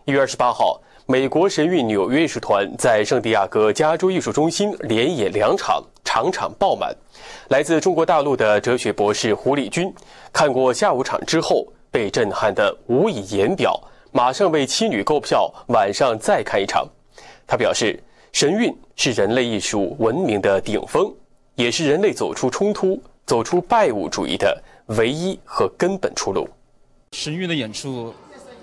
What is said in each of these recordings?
1月28号，美国神韵纽约艺术团在圣地亚哥加州艺术中心连演2场，场场爆满。来自中国大陆的哲学博士胡立军看过下午场之后，被震撼得无以言表，马上为妻女购票，晚上再看一场。他表示，神韵是人类艺术文明的顶峰，也是人类走出冲突、走出拜物主义的唯一和根本出路。 神韵的演出，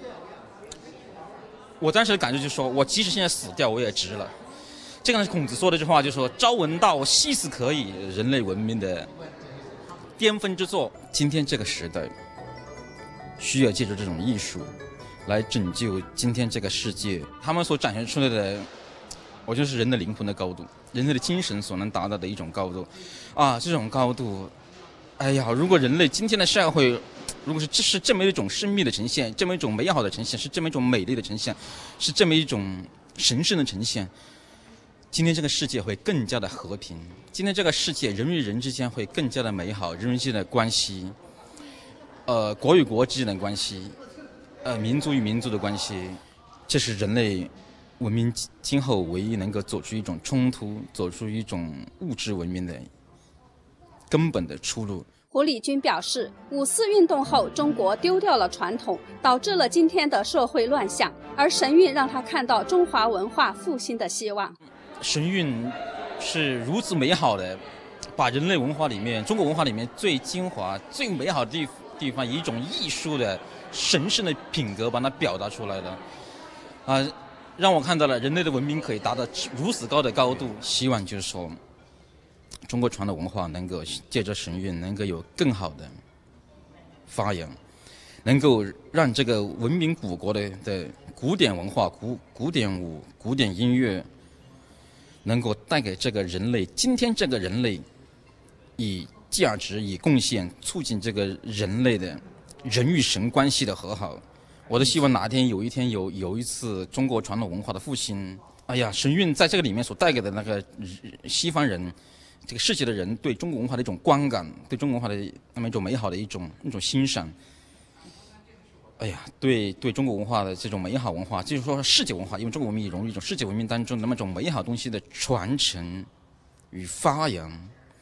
我当时的感觉就是说，我即使现在死掉，我也值了。这个是孔子说的这句话，就是说朝闻道，夕死可矣，人类文明的巅峰之作。今天这个时代，需要借助这种艺术来拯救今天这个世界。他们所展现出来的，我觉得是人的灵魂的高度，人类的精神所能达到的一种高度。这种高度，哎呀，如果人类今天的社会，如果是这么一种生命的呈现，这么一种美好的呈现，是这么一种美丽的呈现，是这么一种神圣的呈现，今天这个世界会更加的和平，今天这个世界人与人之间会更加的美好，人与之间的关系，国与国之间的关系，民族与民族的关系，这是人类文明今后唯一能够走出一种冲突、走出一种物质文明的根本的出路。 胡立军表示，5·4运动后，中国丢掉了传统，导致了今天的社会乱象，而神韵让他看到中华文化复兴的希望。 神韵是如此美好的，把人类文化里面、中国文化里面最精华、最美好的地方，以一种艺术的神圣的品格把它表达出来了。让我看到了人类的文明可以达到如此高的高度。希望就是说，中国传统文化能够借着神韵，能够有更好的发扬，能够让这个文明古国的古典文化、古典舞、古典音乐，能够带给这个人类，今天这个人类以价值、以贡献，促进这个人类的人与神关系的和好。我都希望哪天有一次中国传统文化的复兴。神韵在这个里面所带给的那个西方人，这个世界的人对中国文化的一种观感，对中国文化的那么一种美好的一种欣赏。对中国文化的这种美好文化，就是说世界文化，因为中国文明也融入一种世界文明当中那么一种美好东西的传承与发扬。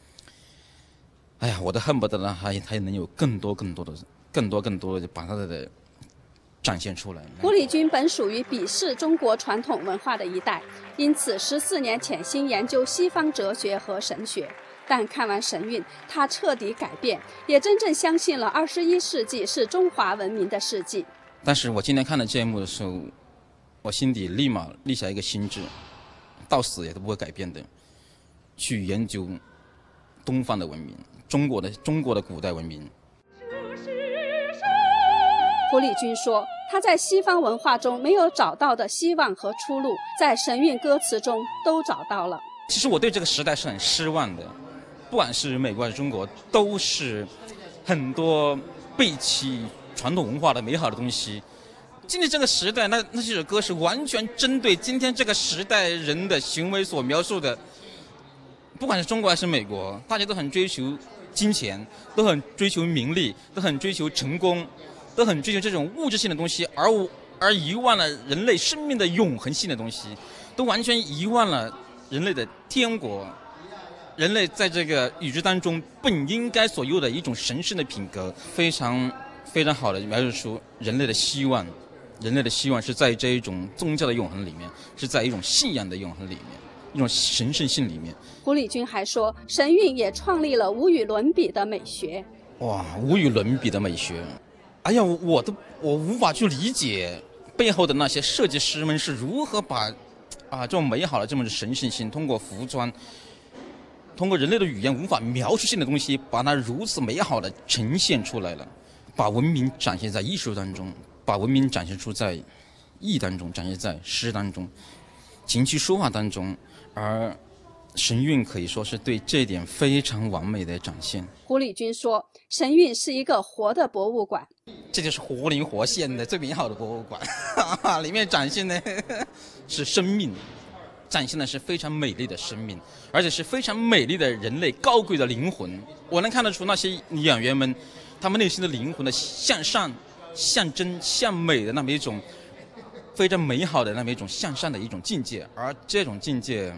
我都恨不得呢，还能有更多的把它的展现出来。 胡立军本属于鄙视中国传统文化的一代，因此14年潜心研究西方哲学和神学。但看完神韵，他彻底改变，也真正相信了21世纪是中华文明的世纪。 但是我今天看了这一幕的时候，我心底立马立下一个心志，到死也都不会改变的，去研究东方的文明，中国的古代文明。 胡立军说，他在西方文化中没有找到的希望和出路，在神韵歌词中都找到了。 其实我对这个时代是很失望的，不管是美国还是中国，都是很多背弃传统文化的美好的东西。今天这个时代，那这首歌是完全针对今天这个时代人的行为所描述的。不管是中国还是美国，大家都很追求金钱，都很追求名利，都很追求成功，都很追求这种物质性的东西，而遗忘了人类生命的永恒性的东西，都完全遗忘了人类的天国，人类在这个宇宙当中本应该所有的一种神圣的品格，非常非常好的描述出人类的希望。人类的希望是在这一种宗教的永恒里面，是在一种信仰的永恒里面，一种神圣性里面。 胡立军还说，神韵也创立了无与伦比的美学。 无与伦比的美学，我无法去理解背后的那些设计师们是如何把这种美好的这么神圣性，通过服装，通过人类的语言无法描述性的东西，把它如此美好的呈现出来了，把文明展现在艺术当中，把文明展现出在艺当中，展现在诗当中，琴棋书画当中，而神韵可以说是对这一点非常完美的展现。 胡立军说，神韵是一个活的博物馆， 这就是活灵活现的最美好的博物馆里面展现的是生命，展现的是非常美丽的生命，而且是非常美丽的人类高贵的灵魂。我能看得出那些演员们他们内心的灵魂的向上、向真、向美的那么一种非常美好的那么一种向上的一种境界，而这种境界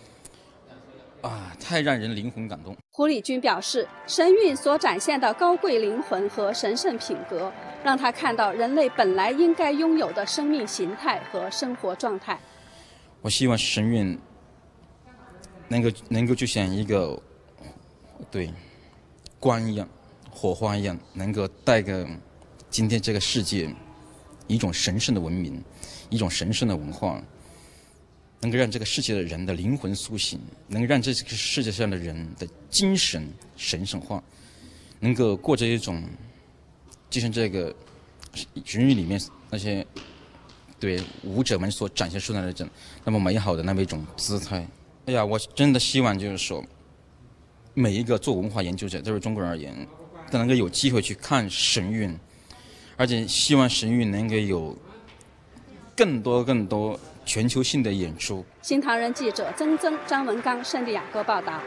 太让人灵魂感动。 胡礼军表示，神韵所展现的高贵灵魂和神圣品格，让他看到人类本来应该拥有的生命形态和生活状态。 我希望神韵能够就像一个光一样、火花一样，能够带给今天这个世界一种神圣的文明，一种神圣的文化，能够让这个世界的人的灵魂苏醒，能够让这个世界上的人的精神神圣化，能够过着一种就像这个人语里面那些舞者们所展现出来的这种那么美好的那么一种姿态。哎呀，我真的希望就是说，每一个做文化研究者，对于中国人而言，都能够有机会去看神韵，而且希望神韵能够有更多全球性的演出。 新唐人记者曾曾、张文刚、圣地亚哥报道。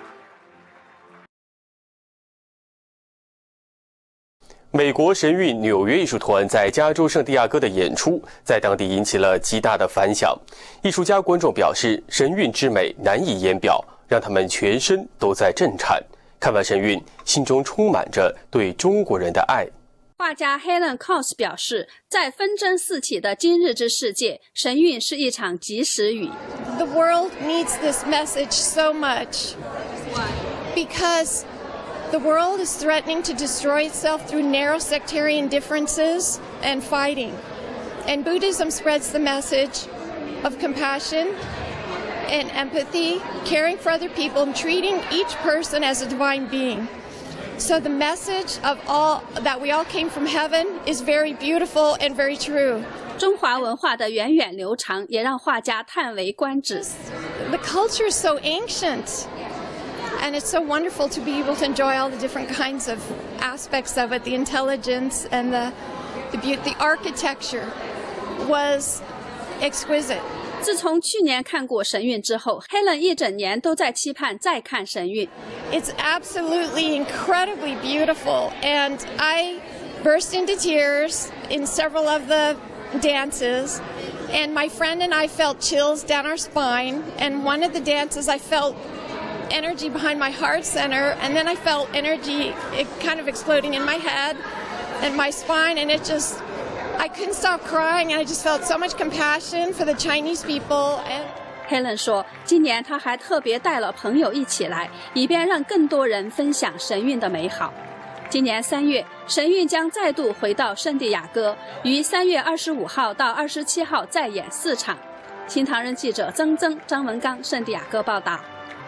美国神韵纽约艺术团在加州圣地亚哥的演出，在当地引起了极大的反响。艺术家观众表示，神韵之美难以言表，让他们全身都在震颤。看完神韵，心中充满着对中国人的爱。 画家 Helen Kos 表示，在纷争四起的今日之世界，神韵是一场及时雨。 The world needs this message so much because the world is threatening to destroy itself through narrow sectarian differences and fighting. And Buddhism spreads the message of compassion and empathy, caring for other people, and treating each person as a divine being. So the message of all that we all came from heaven is very beautiful and very true. 中华文化的源远流长，也让画家叹为观止。 The culture is so ancient. And it's so wonderful to be able to enjoy all the different kinds of aspects of it. The intelligence and the beauty, the architecture was exquisite. 自从去年看过神韵之后 ，Helen 一整年都在期盼再看神韵。 It's absolutely incredibly beautiful, and I burst into tears in several of the dances. And my friend and I felt chills down our spine. And one of the dances, I felt energy behind my heart center, and then I felt energy kind of exploding in my head and my spine, and I couldn't stop crying, and I just felt so much compassion for the Chinese people. And Helen 说，今年她还特别带了朋友一起来，以便让更多人分享神韵的美好。今年3月，神韵将再度回到圣地亚哥，于3月25号到27号再演4场。新唐人记者曾曾、张文刚，圣地亚哥报道。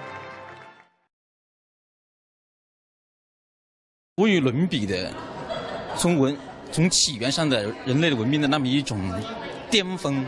无与伦比的从起源上的人类的文明的那么一种巅峰，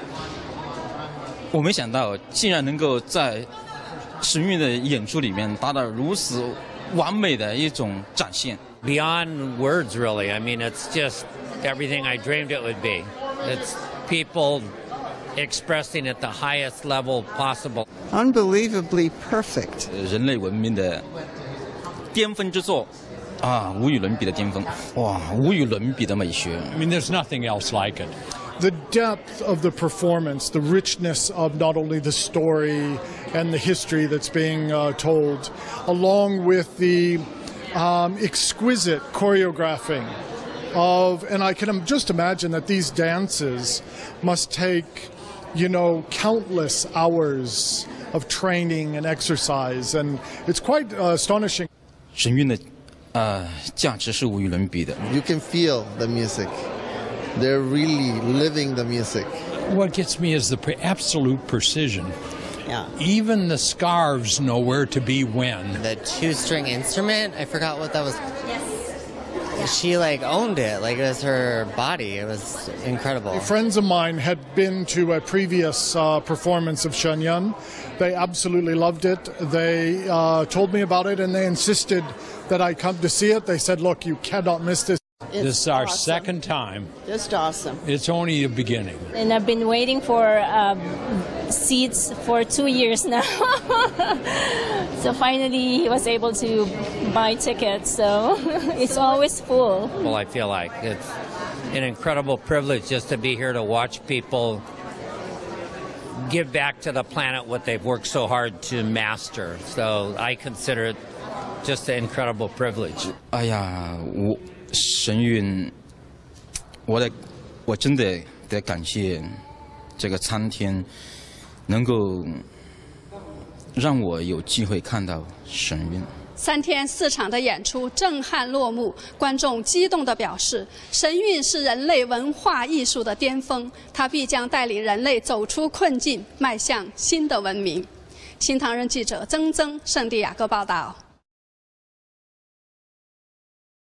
我没想到竟然能够在神韵的演出里面达到如此完美的一种展现。 Beyond words, really. I mean, it's just everything I dreamed it would be. It's people expressing at the highest level possible. Unbelievably perfect. 人类文明的巅峰之作。无与伦比的巅峰，无与伦比的美学。 I mean, there's nothing else like it. The depth of the performance, the richness of not only the story and the history that's being told, along with the exquisite choreographing of, and I can just imagine that these dances must take, countless hours of training and exercise, and it's quite astonishing. 神韵的价值是无与伦比的。 You can feel the music. They're really living the music. What gets me is the absolute precision. Yeah. Even the scarves know where to be when. The two-string instrument, I forgot what that was. Yes. She owned it, it was her body. It was incredible. Friends of mine had been to a previous performance of Shen Yun. They absolutely loved it. They told me about it, and they insisted that I come to see it. They said, look, you cannot miss this. This is our second time. Just awesome. It's only the beginning. And I've been waiting for seats for 2 years now. So finally he was able to buy tickets. So it's always full. Well, I feel like it's an incredible privilege just to be here to watch people give back to the planet what they've worked so hard to master. So I consider it just an incredible privilege. 哎呀，神韵，我真的得感谢这个苍天，能够让我有机会看到神韵。 3天4场的演出震撼落幕，观众激动地表示，神韵是人类文化艺术的巅峰，它必将带领人类走出困境，迈向新的文明。新唐人记者曾曾，圣地亚哥报道。